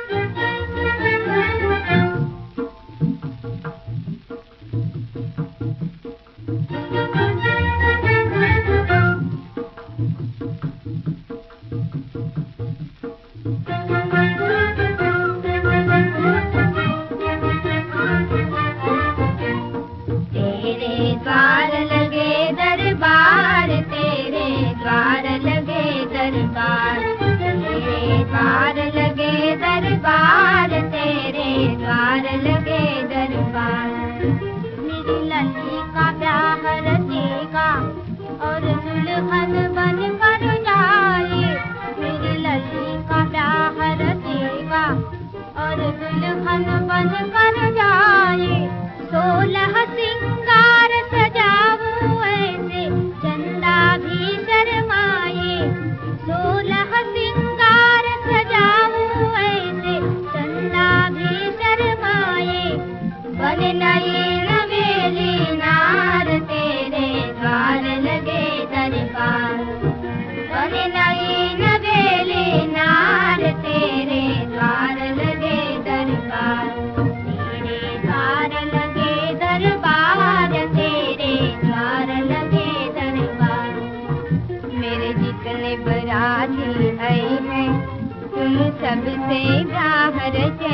सबसे ब्याह रचे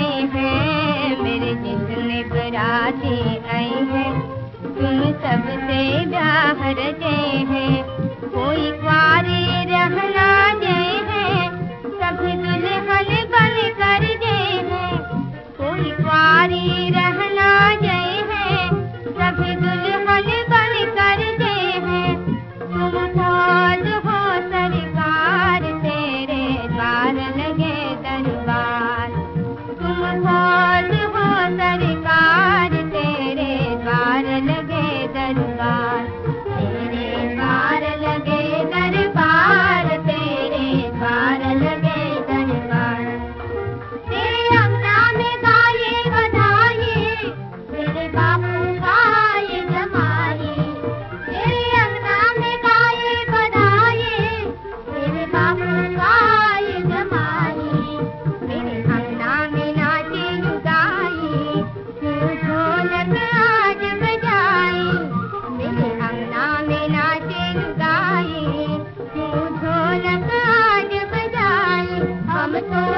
हैं, मेरे जितने बराती आए हैं, तुम सबसे ब्याह रचे हैं। कोई कुंवारे रहना गए हैं, सभी दुल्हन बन कर गए हैं। कोई कुंवारे रहना गए हैं, सभी दुल्हन बन कर गए हैं। तुम फौज हो सरकार, तेरे द्वार लगे दरबार। तुम फौज हो सरकार, तेरे द्वार लगे दरबार। तेरे द्वार लगे दरबार, तेरे द्वार लगे दरबार। तेरे अंगना में गाये बधाई, तेरे बापू गाये जमाई। तेरे अंगना में गाये बधाई, तेरे बापू गाये जमाई। मेरे अंगना में नाचे लुगाई, तू ढोलक आज बजाई। मेरे अंगना में नाचे लुगाई, तू ढोलक आज बजाई। हम तो